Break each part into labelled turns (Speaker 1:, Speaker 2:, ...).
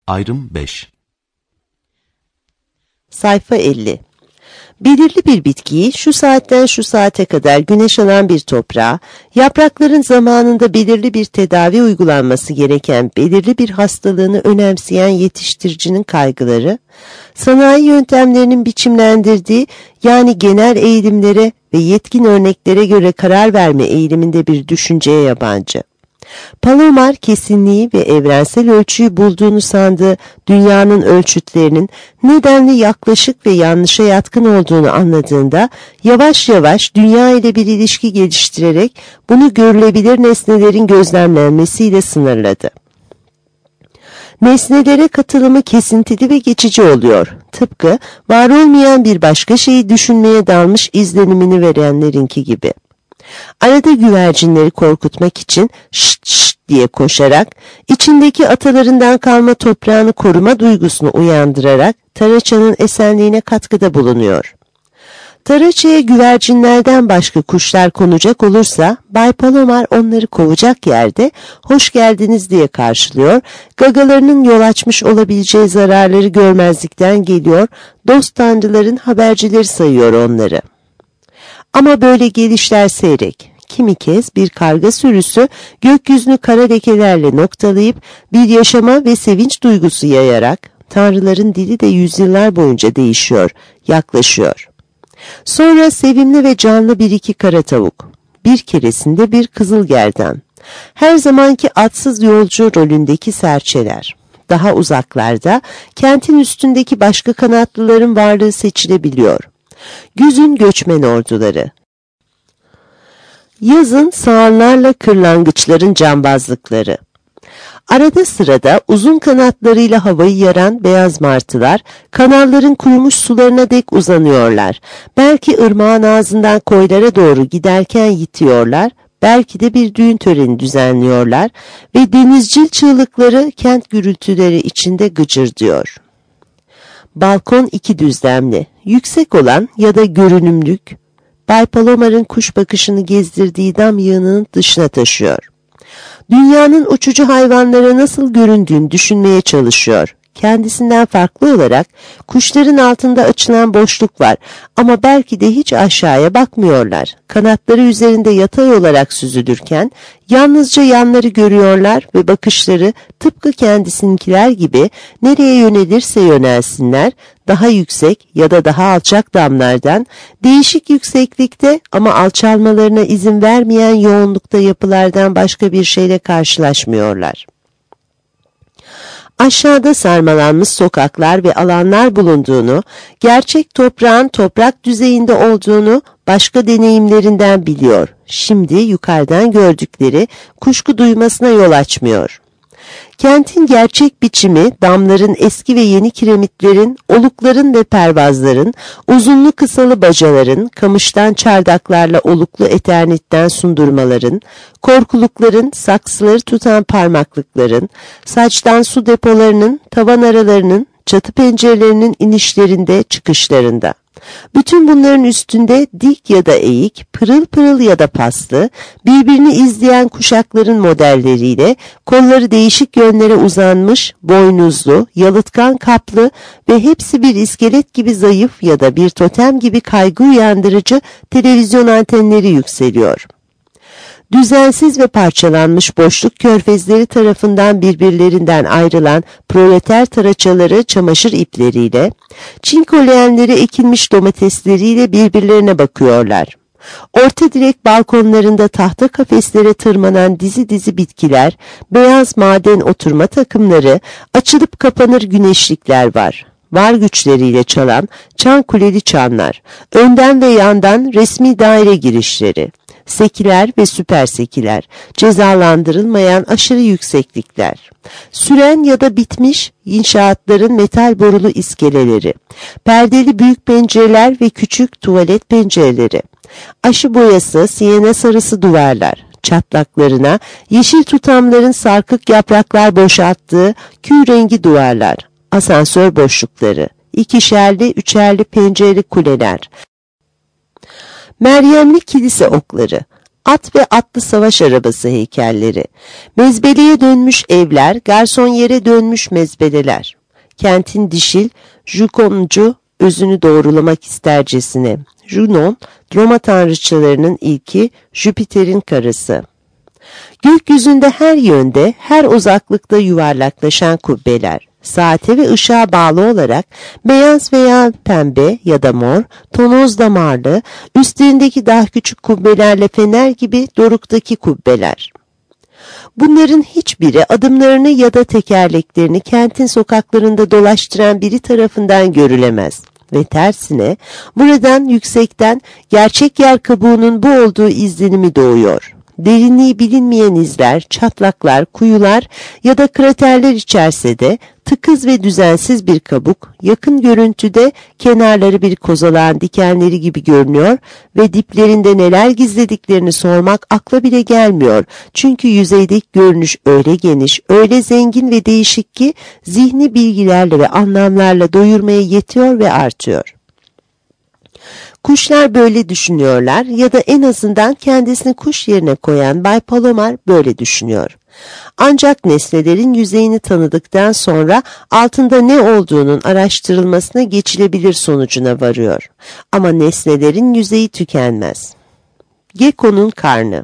Speaker 1: Ayrım 5.
Speaker 2: Sayfa 50. Belirli bir bitkiyi şu saatten şu saate kadar güneş alan bir toprağa, yaprakların zamanında belirli bir tedavi uygulanması gereken belirli bir hastalığını önemseyen yetiştiricinin kaygıları, sanayi yöntemlerinin biçimlendirdiği yani genel eğilimlere ve yetkin örneklere göre karar verme eğiliminde bir düşünceye yabancı. Palomar kesinliği ve evrensel ölçüyü bulduğunu sandığı dünyanın ölçütlerinin nedenli yaklaşık ve yanlışa yatkın olduğunu anladığında yavaş yavaş dünya ile bir ilişki geliştirerek bunu görülebilir nesnelerin gözlemlenmesiyle sınırladı. Nesnelere katılımı kesintili ve geçici oluyor. Tıpkı var olmayan bir başka şeyi düşünmeye dalmış izlenimini verenlerinki gibi. Arada güvercinleri korkutmak için şşt şşt diye koşarak, içindeki atalarından kalma toprağını koruma duygusunu uyandırarak taraçanın esenliğine katkıda bulunuyor. Taraçaya güvercinlerden başka kuşlar konacak olursa, Bay Palomar onları kovacak yerde hoş geldiniz diye karşılıyor, gagalarının yol açmış olabileceği zararları görmezlikten geliyor, dost tanrıların habercileri sayıyor onları. Ama böyle gelişler seyrek. Kimi kez bir karga sürüsü gökyüzünü kara lekelerle noktalayıp bir yaşama ve sevinç duygusu yayarak tanrıların dili de yüzyıllar boyunca değişiyor, yaklaşıyor. Sonra sevimli ve canlı bir iki kara tavuk. Bir keresinde bir kızılgerdan. Her zamanki atsız yolcu rolündeki serçeler. Daha uzaklarda kentin üstündeki başka kanatlıların varlığı seçilebiliyor. Güzün göçmen orduları. Yazın sağanlarla kırlangıçların cambazlıkları. Arada sırada uzun kanatlarıyla havayı yaran beyaz martılar, kanalların kurumuş sularına dek uzanıyorlar. Belki ırmağın ağzından koylara doğru giderken yitiyorlar, belki de bir düğün töreni düzenliyorlar ve denizcil çığlıkları kent gürültüleri içinde gıcırdıyor. Balkon iki düzlemli, yüksek olan ya da görünümlük, Bay Palomar'ın kuş bakışını gezdirdiği dam yığınının dışına taşıyor. Dünyanın uçucu hayvanlara nasıl göründüğünü düşünmeye çalışıyor. Kendisinden farklı olarak kuşların altında açılan boşluk var ama belki de hiç aşağıya bakmıyorlar. Kanatları üzerinde yatay olarak süzülürken yalnızca yanları görüyorlar ve bakışları tıpkı kendisininkiler gibi nereye yönelirse yönelsinler, daha yüksek ya da daha alçak damlardan, değişik yükseklikte ama alçalmalarına izin vermeyen yoğunlukta yapılardan başka bir şeyle karşılaşmıyorlar. Aşağıda sarmalanmış sokaklar ve alanlar bulunduğunu, gerçek toprağın toprak düzeyinde olduğunu başka deneyimlerinden biliyor. Şimdi yukarıdan gördükleri kuşku duymasına yol açmıyor. Kentin gerçek biçimi, damların eski ve yeni kiremitlerin, olukların ve pervazların, uzunlu kısalı bacaların, kamıştan çardaklarla oluklu eternitten sundurmaların, korkulukların, saksıları tutan parmaklıkların, saçtan su depolarının, tavan aralarının, çatı pencerelerinin inişlerinde, çıkışlarında. Bütün bunların üstünde dik ya da eğik, pırıl pırıl ya da paslı, birbirini izleyen kuşakların modelleriyle kolları değişik yönlere uzanmış, boynuzlu, yalıtkan kaplı ve hepsi bir iskelet gibi zayıf ya da bir totem gibi kaygı uyandırıcı televizyon antenleri yükseliyor. Düzensiz ve parçalanmış boşluk körfezleri tarafından birbirlerinden ayrılan proleter taraçaları çamaşır ipleriyle, çinko leğenleri ekilmiş domatesleriyle birbirlerine bakıyorlar. Orta direk balkonlarında tahta kafeslere tırmanan dizi dizi bitkiler, beyaz maden oturma takımları, açılıp kapanır güneşlikler var. Var güçleriyle çalan çan kuleli çanlar, önden ve yandan resmi daire girişleri, sekiler ve süper sekiler, cezalandırılmayan aşırı yükseklikler, süren ya da bitmiş inşaatların metal borulu iskeleleri, perdeli büyük pencereler ve küçük tuvalet pencereleri, aşı boyası, siyene sarısı duvarlar, çatlaklarına yeşil tutamların sarkık yapraklar boşalttığı kül rengi duvarlar, asansör boşlukları, ikişerli, üçerli pencereli kuleler, Meryemli kilise okları, At ve atlı savaş arabası heykelleri, mezbeleye dönmüş evler, garsonyere dönmüş mezbeleler, kentin dişil, Jukoncu özünü doğrulamak istercesine, Junon, Roma tanrıçalarının ilki, Jüpiter'in karısı. Gökyüzünde her yönde, her uzaklıkta yuvarlaklaşan kubbeler, saate ve ışığa bağlı olarak beyaz veya pembe ya da mor, tonoz damarlı, üstlerindeki daha küçük kubbelerle fener gibi doruktaki kubbeler. Bunların hiçbiri adımlarını ya da tekerleklerini kentin sokaklarında dolaştıran biri tarafından görülemez. Ve tersine buradan yüksekten gerçek yer kabuğunun bu olduğu izlenimi doğuyor. Derinliği bilinmeyen izler, çatlaklar, kuyular ya da kraterler içerse de tıkız ve düzensiz bir kabuk, yakın görüntüde kenarları bir kozalağın dikenleri gibi görünüyor ve diplerinde neler gizlediklerini sormak akla bile gelmiyor. Çünkü yüzeydeki görünüş öyle geniş, öyle zengin ve değişik ki zihni bilgilerle ve anlamlarla doyurmaya yetiyor ve artıyor. Kuşlar böyle düşünüyorlar ya da en azından kendisini kuş yerine koyan Bay Palomar böyle düşünüyor. Ancak nesnelerin yüzeyini tanıdıktan sonra altında ne olduğunun araştırılmasına geçilebilir sonucuna varıyor. Ama nesnelerin yüzeyi tükenmez. Gekko'nun karnı.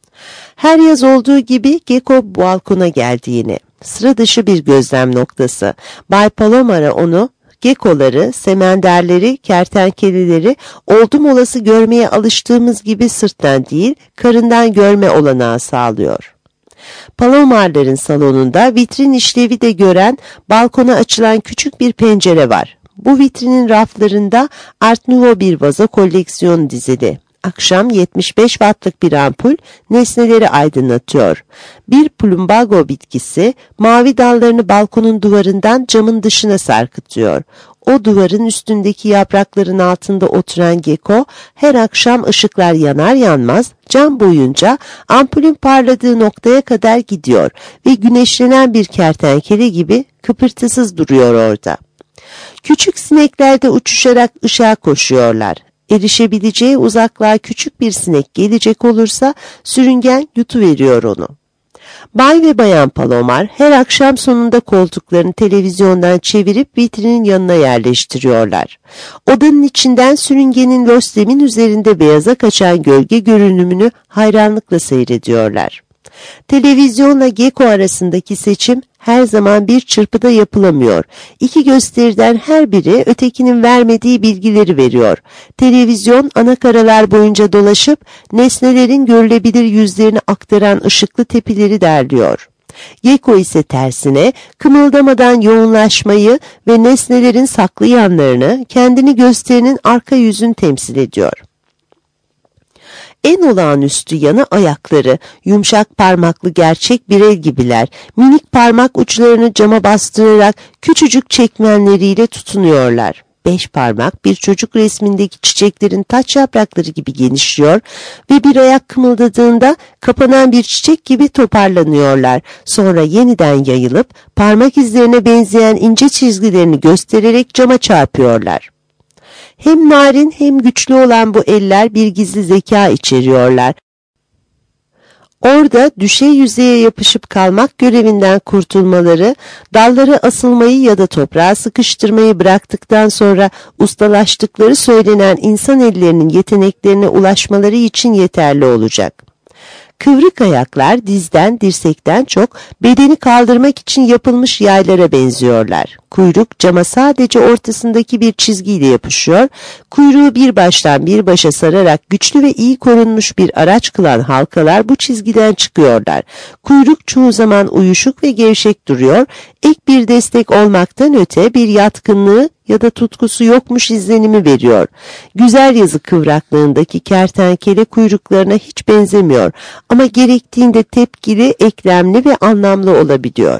Speaker 2: Her yaz olduğu gibi Gekko balkona geldi yine. Sıra dışı bir gözlem noktası. Bay Palomar'a onu, Gekkoları, semenderleri, kertenkeleleri oldum olası görmeye alıştığımız gibi sırttan değil, karından görme olanağı sağlıyor. Palomarların salonunda vitrin işlevi de gören balkona açılan küçük bir pencere var. Bu vitrinin raflarında Art Nouveau bir vazo koleksiyonu dizili. Akşam 75 wattlık bir ampul nesneleri aydınlatıyor. Bir plumbago bitkisi mavi dallarını balkonun duvarından camın dışına sarkıtıyor. O duvarın üstündeki yaprakların altında oturan Gekko her akşam ışıklar yanar yanmaz cam boyunca ampulün parladığı noktaya kadar gidiyor ve güneşlenen bir kertenkele gibi kıpırtısız duruyor orada. Küçük sinekler de uçuşarak ışığa koşuyorlar. Erişebileceği uzaklığa küçük bir sinek gelecek olursa sürüngen yutuveriyor onu. Bay ve Bayan Palomar her akşam sonunda koltuklarını televizyondan çevirip vitrinin yanına yerleştiriyorlar. Odanın içinden sürüngenin löslemin üzerinde beyaza kaçan gölge görünümünü hayranlıkla seyrediyorlar. Televizyonla Gekko arasındaki seçim her zaman bir çırpıda yapılamıyor. İki gösteriden her biri ötekinin vermediği bilgileri veriyor. Televizyon ana karalar boyunca dolaşıp nesnelerin görülebilir yüzlerini aktaran ışıklı tepileri derliyor. Gekko ise tersine kımıldamadan yoğunlaşmayı ve nesnelerin saklı yanlarını, kendini gösterinin arka yüzünü temsil ediyor. En olağanüstü yanı ayakları, yumuşak parmaklı gerçek bir el gibiler, minik parmak uçlarını cama bastırarak küçücük çekmenleriyle tutunuyorlar. 5 parmak bir çocuk resmindeki çiçeklerin taç yaprakları gibi genişliyor ve bir ayak kımıldadığında kapanan bir çiçek gibi toparlanıyorlar. Sonra yeniden yayılıp parmak izlerine benzeyen ince çizgilerini göstererek cama çarpıyorlar. Hem narin hem güçlü olan bu eller bir gizli zeka içeriyorlar. Orada düşey yüzeye yapışıp kalmak görevinden kurtulmaları, dallara asılmayı ya da toprağa sıkıştırmayı bıraktıktan sonra ustalaştıkları söylenen insan ellerinin yeteneklerine ulaşmaları için yeterli olacak. Kıvrık ayaklar dizden, dirsekten çok bedeni kaldırmak için yapılmış yaylara benziyorlar. Kuyruk cama sadece ortasındaki bir çizgiyle yapışıyor. Kuyruğu bir baştan bir başa sararak güçlü ve iyi korunmuş bir araç kılan halkalar bu çizgiden çıkıyorlar. Kuyruk çoğu zaman uyuşuk ve gevşek duruyor. Ek bir destek olmaktan öte bir yatkınlığı ya da tutkusu yokmuş izlenimi veriyor. Güzel yazı kıvraklığındaki kertenkele kuyruklarına hiç benzemiyor ama gerektiğinde tepkili, eklemli ve anlamlı olabiliyor.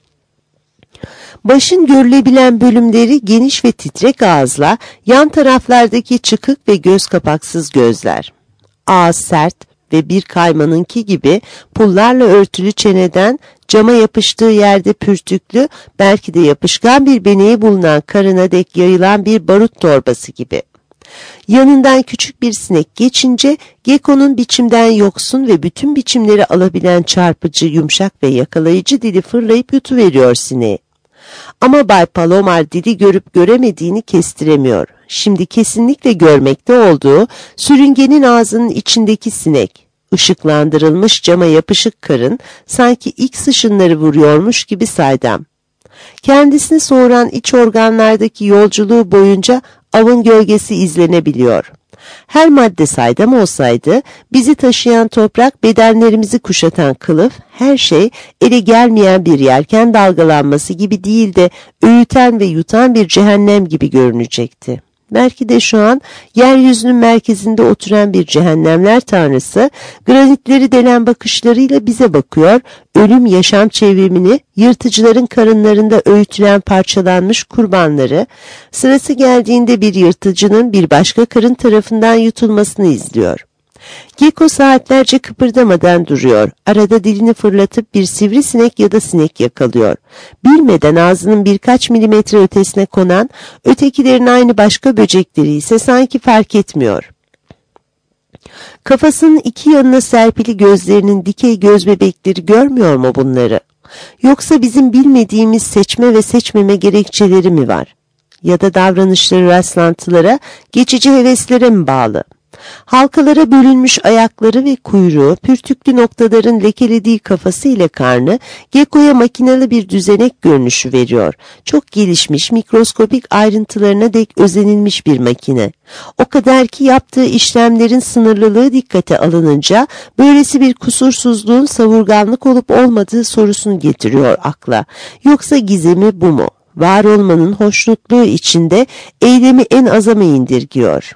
Speaker 2: Başın görülebilen bölümleri geniş ve titrek ağızla, yan taraflardaki çıkık ve göz kapaksız gözler. Ağız sert ve bir kaymanınki gibi pullarla örtülü çeneden cama yapıştığı yerde pürtüklü, belki de yapışkan bir beneği bulunan karına dek yayılan bir barut torbası gibi. Yanından küçük bir sinek geçince Gekko'nun biçimden yoksun ve bütün biçimleri alabilen çarpıcı, yumuşak ve yakalayıcı dili fırlayıp yutuveriyor sineği. Ama Bay Palomar dili görüp göremediğini kestiremiyor. Şimdi kesinlikle görmekte olduğu sürüngenin ağzının içindeki sinek, ışıklandırılmış cama yapışık karın sanki X ışınları vuruyormuş gibi saydam. Kendisini soğuran iç organlardaki yolculuğu boyunca avın gölgesi izlenebiliyor. Her madde saydam olsaydı, bizi taşıyan toprak, bedenlerimizi kuşatan kılıf, her şey ele gelmeyen bir yelken dalgalanması gibi değil de öğüten ve yutan bir cehennem gibi görünecekti. Belki de şu an yeryüzünün merkezinde oturan bir cehennemler tanrısı, granitleri delen bakışlarıyla bize bakıyor, ölüm yaşam çevrimini, yırtıcıların karınlarında öğütülen parçalanmış kurbanları, sırası geldiğinde bir yırtıcının bir başka karın tarafından yutulmasını izliyor. Gekko saatlerce kıpırdamadan duruyor. Arada dilini fırlatıp bir sivrisinek ya da sinek yakalıyor. Bilmeden ağzının birkaç milimetre ötesine konan, ötekilerin aynı başka böcekleri ise sanki fark etmiyor. Kafasının iki yanına serpili gözlerinin dikey göz bebekleri görmüyor mu bunları? Yoksa bizim bilmediğimiz seçme ve seçmeme gerekçeleri mi var? Ya da davranışları rastlantılara, geçici heveslere mi bağlı? Halkalara bölünmüş ayakları ve kuyruğu, pürtüklü noktaların lekelediği kafası ile karnı, Gekko'ya makinalı bir düzenek görünüşü veriyor. Çok gelişmiş, mikroskopik ayrıntılarına dek özenilmiş bir makine. O kadar ki yaptığı işlemlerin sınırlılığı dikkate alınınca, böylesi bir kusursuzluğun savurganlık olup olmadığı sorusunu getiriyor akla. Yoksa gizemi bu mu? Var olmanın hoşnutluğu içinde eylemi en aza mı indirgiyor?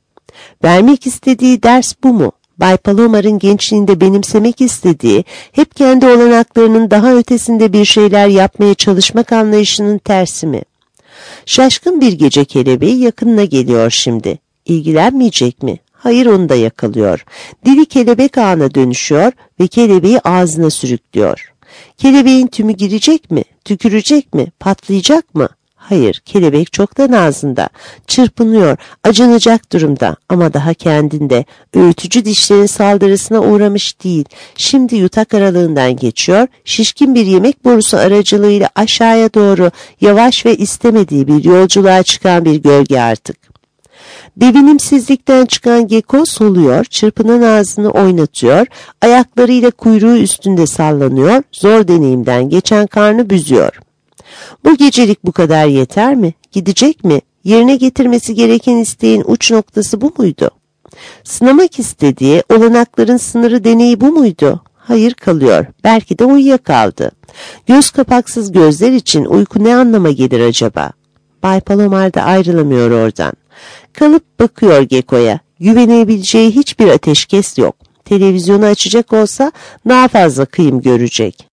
Speaker 2: Vermek istediği ders bu mu? Bay Palomar'ın gençliğinde benimsemek istediği, hep kendi olanaklarının daha ötesinde bir şeyler yapmaya çalışmak anlayışının tersi mi? Şaşkın bir gece kelebeği yakınına geliyor şimdi. İlgilenmeyecek mi? Hayır, onu da yakalıyor. Dili kelebek ağına dönüşüyor ve kelebeği ağzına sürüklüyor. Kelebeğin tümü girecek mi? Tükürecek mi? Patlayacak mı? Hayır, kelebek çoktan ağzında, çırpınıyor, acınacak durumda ama daha kendinde, öğütücü dişlerin saldırısına uğramış değil. Şimdi yutak aralığından geçiyor, şişkin bir yemek borusu aracılığıyla aşağıya doğru yavaş ve istemediği bir yolculuğa çıkan bir gölge artık. Devinimsizlikten çıkan Gekko soluyor, çırpınan ağzını oynatıyor, ayaklarıyla kuyruğu üstünde sallanıyor, zor deneyimden geçen karnı büzüyor. Bu gecelik bu kadar yeter mi? Gidecek mi? Yerine getirmesi gereken isteğin uç noktası bu muydu? Sınamak istediği olanakların sınırı deneyi bu muydu? Hayır, kalıyor. Belki de uyuyakaldı. Göz kapaksız gözler için uyku ne anlama gelir acaba? Bay Palomar da ayrılamıyor oradan. Kalıp bakıyor Gekko'ya. Güvenebileceği hiçbir ateşkes yok. Televizyonu açacak olsa daha fazla kıyım görecek.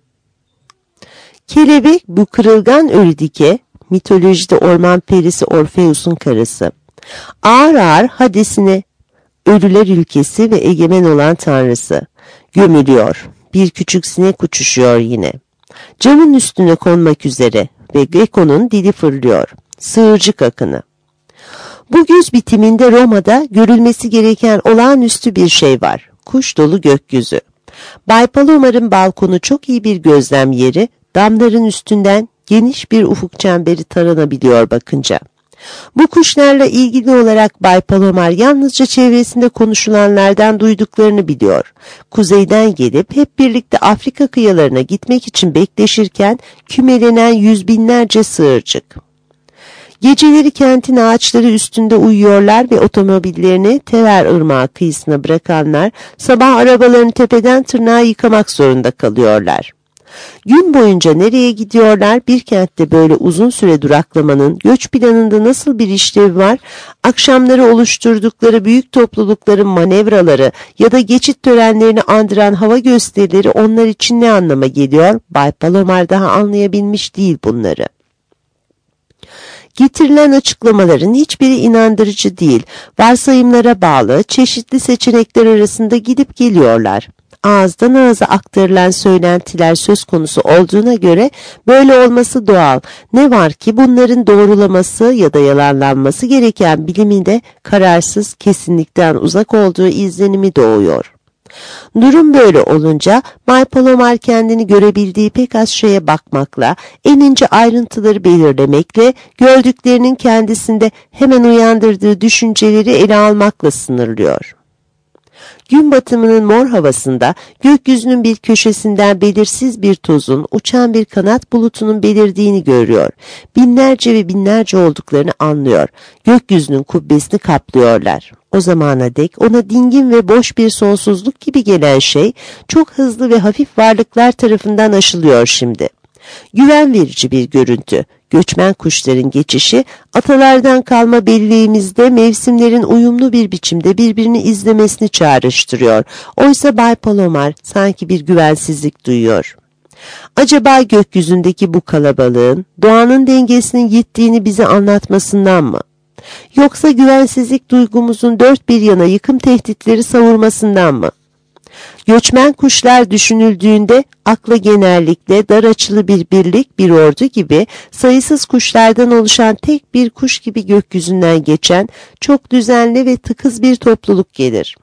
Speaker 2: Kelebek bu kırılgan Ölüdike, mitolojide orman perisi Orfeus'un karısı. Ağır ağır Hades'ine, ölüler ülkesi ve egemen olan tanrısı, gömülüyor. Bir küçük sinek uçuşuyor yine. Camın üstüne konmak üzere ve Gekko'nun dili fırlıyor. Sığırcık akını. Bu güz bitiminde Roma'da görülmesi gereken olağanüstü bir şey var. Kuş dolu gökyüzü. Bay Palomar'ın balkonu çok iyi bir gözlem yeri, damların üstünden geniş bir ufuk çemberi taranabiliyor bakınca. Bu kuşlarla ilgili olarak Bay Palomar yalnızca çevresinde konuşulanlardan duyduklarını biliyor. Kuzeyden gelip hep birlikte Afrika kıyalarına gitmek için bekleşirken kümelenen yüz binlerce sığırcık. Geceleri kentin ağaçları üstünde uyuyorlar ve otomobillerini Tever Irmağı kıyısına bırakanlar sabah arabalarını tepeden tırnağa yıkamak zorunda kalıyorlar. Gün boyunca nereye gidiyorlar, bir kentte böyle uzun süre duraklamanın göç planında nasıl bir işlevi var, akşamları oluşturdukları büyük toplulukların manevraları ya da geçit törenlerini andıran hava gösterileri onlar için ne anlama geliyor? Bay Palomar daha anlayabilmiş değil bunları. Getirilen açıklamaların hiçbiri inandırıcı değil, varsayımlara bağlı, çeşitli seçenekler arasında gidip geliyorlar. ağızdan ağza aktarılan söylentiler söz konusu olduğuna göre böyle olması doğal. Ne var ki bunların doğrulaması ya da yalanlanması gereken biliminde kararsız, kesinlikten uzak olduğu izlenimi doğuyor. Durum böyle olunca Bay Palomar kendini görebildiği pek az şeye bakmakla, en ince ayrıntıları belirlemekle, gördüklerinin kendisinde hemen uyandırdığı düşünceleri ele almakla sınırlıyor. Gün batımının mor havasında gökyüzünün bir köşesinden belirsiz bir tozun, uçan bir kanat bulutunun belirdiğini görüyor. Binlerce ve binlerce olduklarını anlıyor. Gökyüzünün kubbesini kaplıyorlar. O zamana dek ona dingin ve boş bir sonsuzluk gibi gelen şey çok hızlı ve hafif varlıklar tarafından aşılıyor şimdi. Güven verici bir görüntü. Göçmen kuşların geçişi, atalardan kalma belleğimizde mevsimlerin uyumlu bir biçimde birbirini izlemesini çağrıştırıyor. Oysa Bay Palomar sanki bir güvensizlik duyuyor. Acaba gökyüzündeki bu kalabalığın doğanın dengesinin gittiğini bize anlatmasından mı? Yoksa güvensizlik duygumuzun dört bir yana yıkım tehditleri savurmasından mı? Göçmen kuşlar düşünüldüğünde akla genellikle dar açılı bir birlik, bir ordu gibi sayısız kuşlardan oluşan tek bir kuş gibi gökyüzünden geçen çok düzenli ve tıkız bir topluluk gelir.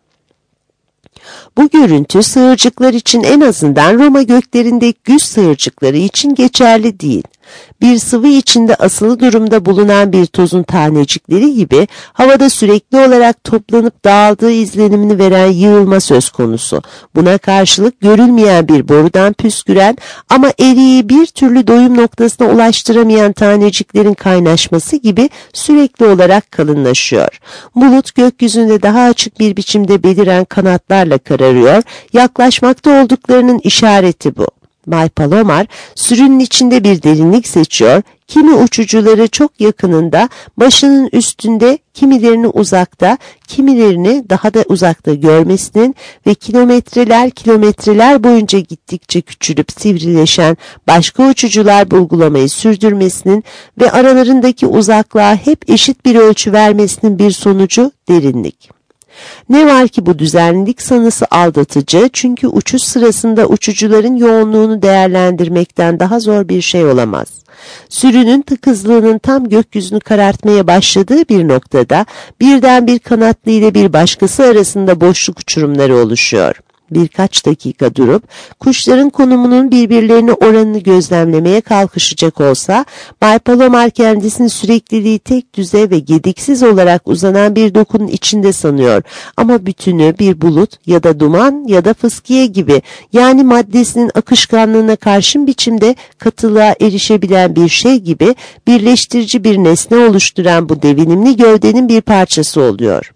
Speaker 2: Bu görüntü sığırcıklar için, en azından Roma göklerindeki güz sığırcıkları için geçerli değil. Bir sıvı içinde asılı durumda bulunan bir tozun tanecikleri gibi havada sürekli olarak toplanıp dağıldığı izlenimini veren yığılma söz konusu. Buna karşılık görülmeyen bir borudan püsküren ama eriği bir türlü doyum noktasına ulaştıramayan taneciklerin kaynaşması gibi sürekli olarak kalınlaşıyor. Bulut gökyüzünde daha açık bir biçimde beliren kanatlarla kararıyor, yaklaşmakta olduklarının işareti bu. Bay Palomar sürünün içinde bir derinlik seçiyor, kimi uçucuları çok yakınında, başının üstünde, kimilerini uzakta, kimilerini daha da uzakta görmesinin ve kilometreler boyunca gittikçe küçülüp sivrileşen başka uçucular bulgulamayı sürdürmesinin ve aralarındaki uzaklığa hep eşit bir ölçü vermesinin bir sonucu derinlik. Ne var ki bu düzenlilik sanısı aldatıcı, çünkü uçuş sırasında uçucuların yoğunluğunu değerlendirmekten daha zor bir şey olamaz. Sürünün tıkızlığının tam gökyüzünü karartmaya başladığı bir noktada birden bir kanatlı ile bir başkası arasında boşluk uçurumları oluşuyor. Birkaç dakika durup kuşların konumunun birbirlerine oranını gözlemlemeye kalkışacak olsa, Bay Palomar kendisini sürekliliği tek düze ve gediksiz olarak uzanan bir dokunun içinde sanıyor, ama bütünü bir bulut ya da duman ya da fıskiye gibi, yani maddesinin akışkanlığına karşın biçimde katılığa erişebilen bir şey gibi birleştirici bir nesne oluşturan bu devinimli gövdenin bir parçası oluyor.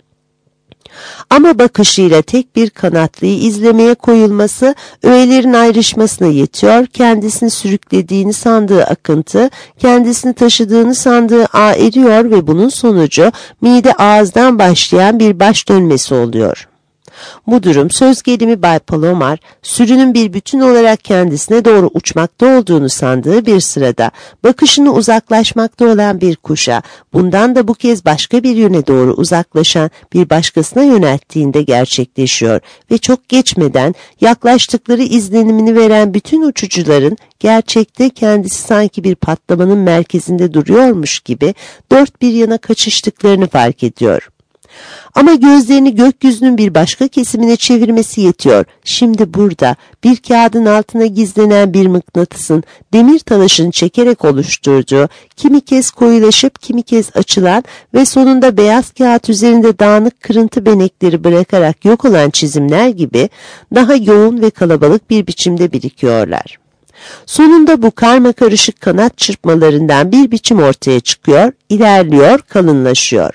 Speaker 2: Ama bakışıyla tek bir kanatlıyı izlemeye koyulması öğelerin ayrışmasına yetiyor, kendisini sürüklediğini sandığı akıntı, kendisini taşıdığını sandığı ağ eriyor ve bunun sonucu mide ağızdan başlayan bir baş dönmesi oluyor. Bu durum söz gelimi Bay Palomar, sürünün bir bütün olarak kendisine doğru uçmakta olduğunu sandığı bir sırada, bakışını uzaklaşmakta olan bir kuşa, bundan da bu kez başka bir yöne doğru uzaklaşan bir başkasına yönelttiğinde gerçekleşiyor ve çok geçmeden yaklaştıkları izlenimini veren bütün uçucuların gerçekte kendisi sanki bir patlamanın merkezinde duruyormuş gibi dört bir yana kaçıştıklarını fark ediyor. Ama gözlerini gökyüzünün bir başka kesimine çevirmesi yetiyor. Şimdi burada bir kağıdın altına gizlenen bir mıknatısın demir talaşını çekerek oluşturduğu, kimi kez koyulaşıp kimi kez açılan ve sonunda beyaz kağıt üzerinde dağınık kırıntı benekleri bırakarak yok olan çizimler gibi daha yoğun ve kalabalık bir biçimde birikiyorlar. Sonunda bu karmakarışık kanat çırpmalarından bir biçim ortaya çıkıyor, ilerliyor, kalınlaşıyor.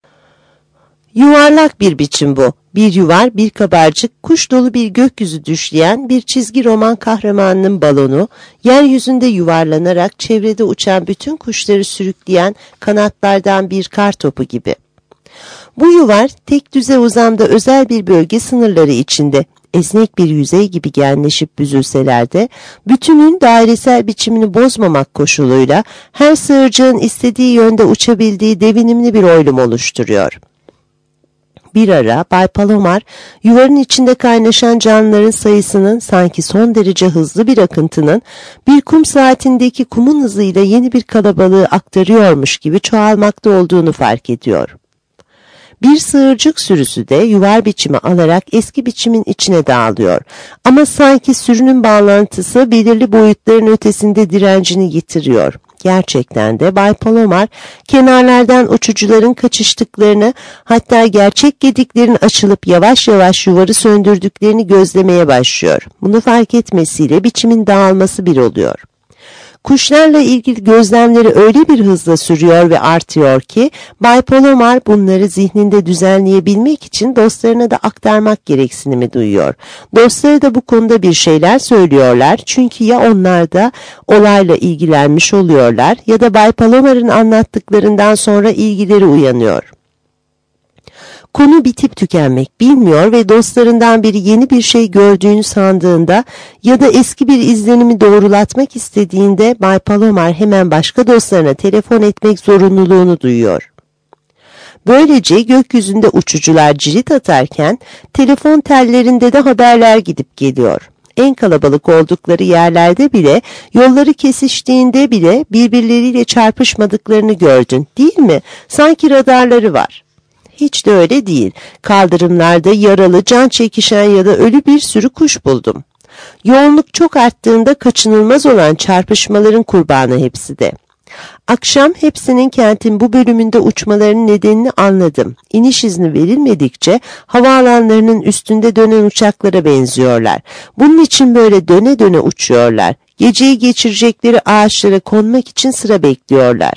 Speaker 2: Yuvarlak bir biçim bu. Bir yuvar, bir kabarcık, kuş dolu bir gökyüzü düşleyen bir çizgi roman kahramanının balonu, yeryüzünde yuvarlanarak çevrede uçan bütün kuşları sürükleyen kanatlardan bir kar topu gibi. Bu yuvar tek düze uzamda özel bir bölge sınırları içinde, esnek bir yüzey gibi genleşip büzülseler de, bütünün dairesel biçimini bozmamak koşuluyla her sığırcığın istediği yönde uçabildiği devinimli bir oylum oluşturuyor. Bir ara Bay Palomar, yuvarın içinde kaynaşan canlıların sayısının sanki son derece hızlı bir akıntının bir kum saatindeki kumun hızıyla yeni bir kalabalığı aktarıyormuş gibi çoğalmakta olduğunu fark ediyor. Bir sığırcık sürüsü de yuvar biçimi alarak eski biçimin içine dağılıyor. Ama sanki sürünün bağlantısı belirli boyutların ötesinde direncini yitiriyor. Gerçekten de Bay Palomar kenarlardan uçucuların kaçıştıklarını, hatta gerçek gediklerin açılıp yavaş yavaş yuvarı söndürdüklerini gözlemeye başlıyor. Bunu fark etmesiyle biçimin dağılması bir oluyor. Kuşlarla ilgili gözlemleri öyle bir hızla sürüyor ve artıyor ki Bay Palomar bunları zihninde düzenleyebilmek için dostlarına da aktarmak gereksinimi duyuyor. Dostları da bu konuda bir şeyler söylüyorlar çünkü ya onlar da olayla ilgilenmiş oluyorlar ya da Bay Palomar'ın anlattıklarından sonra ilgileri uyanıyor. Konu bitip tükenmek bilmiyor ve dostlarından biri yeni bir şey gördüğünü sandığında ya da eski bir izlenimi doğrulatmak istediğinde Bay Palomar hemen başka dostlarına telefon etmek zorunluluğunu duyuyor. Böylece gökyüzünde uçucular cirit atarken telefon tellerinde de haberler gidip geliyor. En kalabalık oldukları yerlerde bile, yolları kesiştiğinde bile birbirleriyle çarpışmadıklarını gördün, değil mi? Sanki radarları var. Hiç de öyle değil. Kaldırımlarda yaralı, can çekişen ya da ölü bir sürü kuş buldum. Yoğunluk çok arttığında kaçınılmaz olan çarpışmaların kurbanı hepsi de. Akşam hepsinin kentin bu bölümünde uçmalarının nedenini anladım. İniş izni verilmedikçe havaalanlarının üstünde dönen uçaklara benziyorlar. Bunun için böyle döne döne uçuyorlar. Geceyi geçirecekleri ağaçlara konmak için sıra bekliyorlar.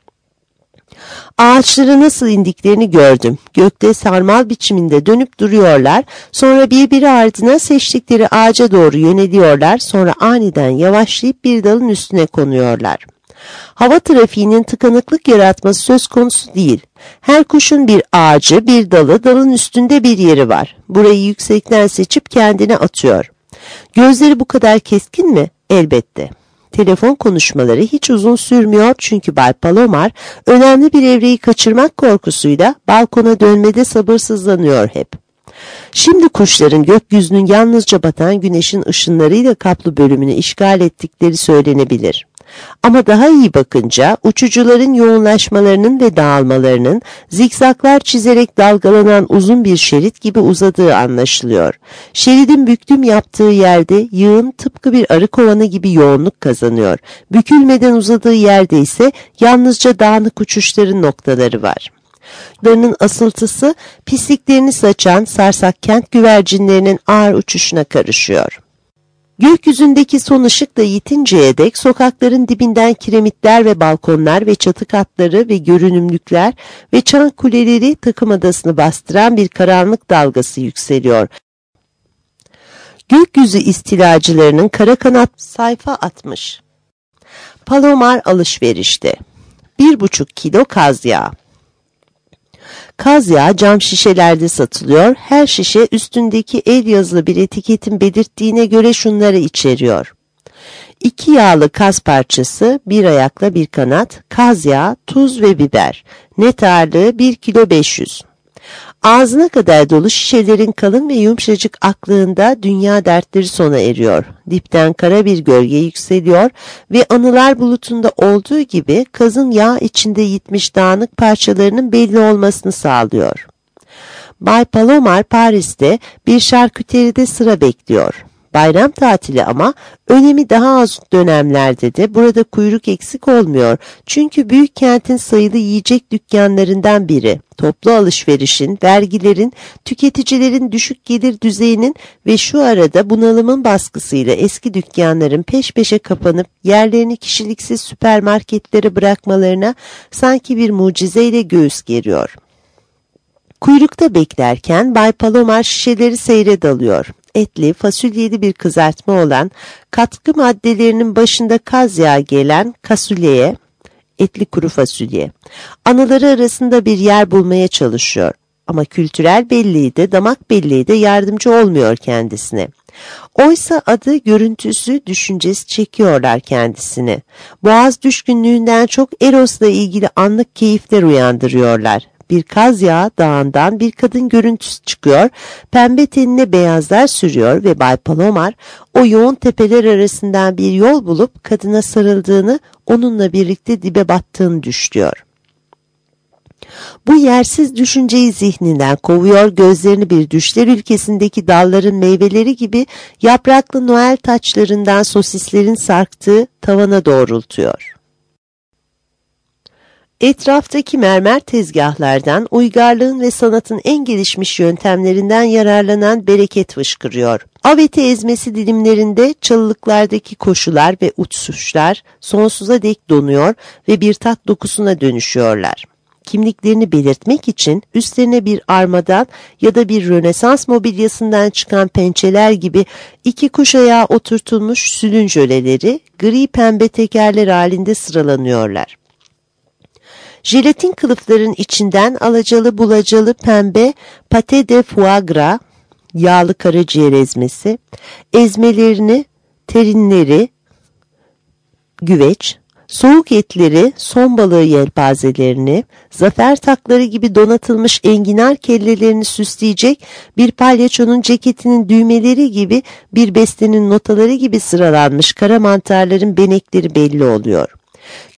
Speaker 2: Ağaçlara nasıl indiklerini gördüm. Gökte sarmal biçiminde dönüp duruyorlar. Sonra birbiri ardına seçtikleri ağaca doğru yöneliyorlar. Sonra aniden yavaşlayıp bir dalın üstüne konuyorlar. Hava trafiğinin tıkanıklık yaratması söz konusu değil. Her kuşun bir ağacı, bir dalı, dalın üstünde bir yeri var. Burayı yüksekten seçip kendine atıyor. Gözleri bu kadar keskin mi? Elbette. Telefon konuşmaları hiç uzun sürmüyor çünkü Bay Palomar önemli bir evreyi kaçırmak korkusuyla balkona dönmede sabırsızlanıyor hep. Şimdi kuşların gökyüzünün yalnızca batan güneşin ışınlarıyla kaplı bölümünü işgal ettikleri söylenebilir. Ama daha iyi bakınca uçucuların yoğunlaşmalarının ve dağılmalarının zikzaklar çizerek dalgalanan uzun bir şerit gibi uzadığı anlaşılıyor. Şeridin büklüm yaptığı yerde yığın tıpkı bir arı kovanı gibi yoğunluk kazanıyor. Bükülmeden uzadığı yerde ise yalnızca dağınık uçuşların noktaları var. Darının asıltısı pisliklerini saçan sarsak kent güvercinlerinin ağır uçuşuna karışıyor. Gökyüzündeki son ışık da yitinceye dek sokakların dibinden kiremitler ve balkonlar ve çatı katları ve görünümlükler ve çan kuleleri takım adasını bastıran bir karanlık dalgası yükseliyor. Gökyüzü istilacılarının kara kanat sayfa atmış. Palomar alışverişte. 1,5 kilo kaz yağı. Kaz yağı cam şişelerde satılıyor. Her şişe üstündeki el yazılı bir etiketin belirttiğine göre şunları içeriyor. 2 yağlı kaz parçası, 1 ayakla 1 kanat, kaz yağı, tuz ve biber. Net ağırlığı 1 kilo 500. Ağzına kadar dolu şişelerin kalın ve yumuşacık aklığında dünya dertleri sona eriyor. Dipten kara bir gölge yükseliyor ve anılar bulutunda olduğu gibi kazın yağ içinde yitmiş dağınık parçalarının belli olmasını sağlıyor. Bay Palomar Paris'te bir şarküteride sıra bekliyor. Bayram tatili ama önemi daha az dönemlerde de burada kuyruk eksik olmuyor. Çünkü büyük kentin sayılı yiyecek dükkanlarından biri. Toplu alışverişin, vergilerin, tüketicilerin düşük gelir düzeyinin ve şu arada bunalımın baskısıyla eski dükkanların peş peşe kapanıp yerlerini kişiliksiz süpermarketlere bırakmalarına sanki bir mucizeyle göğüs geriyor. Kuyrukta beklerken Bay Palomar şişeleri seyre dalıyor. Etli, fasulyeli bir kızartma olan, katkı maddelerinin başında kaz yağı gelen kasulyeye, etli kuru fasulye, anıları arasında bir yer bulmaya çalışıyor. Ama kültürel belleği de, damak belleği de yardımcı olmuyor kendisine. Oysa adı, görüntüsü, düşüncesi çekiyorlar kendisini. Boğaz düşkünlüğünden çok Eros'la ilgili anlık keyifler uyandırıyorlar. bir kaz yağı dağından bir kadın görüntüsü çıkıyor, pembe tenine beyazlar sürüyor ve Bay Palomar o yoğun tepeler arasından bir yol bulup kadına sarıldığını, onunla birlikte dibe battığını düşlüyor. Bu yersiz düşünceyi zihninden kovuyor, gözlerini bir düşler ülkesindeki dalların meyveleri gibi yapraklı Noel taçlarından sosislerin sarktığı tavana doğrultuyor. Etraftaki mermer tezgahlardan uygarlığın ve sanatın en gelişmiş yöntemlerinden yararlanan bereket fışkırıyor. Aveti ezmesi dilimlerinde çalılıklardaki koşular ve uçuşlar sonsuza dek donuyor ve bir tat dokusuna dönüşüyorlar. Kimliklerini belirtmek için üstlerine bir armadan ya da bir Rönesans mobilyasından çıkan pençeler gibi iki kuş ayağı oturtulmuş sülün jöleleri gri pembe tekerler halinde sıralanıyorlar. Jelatin kılıfların içinden alacalı bulacalı pembe pâté de foie gras, yağlı karaciğer ezmesi, ezmelerini, terinleri, güveç, soğuk etleri, son balığı yelpazelerini, zafer takları gibi donatılmış enginar kellelerini süsleyecek bir palyaçonun ceketinin düğmeleri gibi bir bestenin notaları gibi sıralanmış kara mantarların benekleri belli oluyor.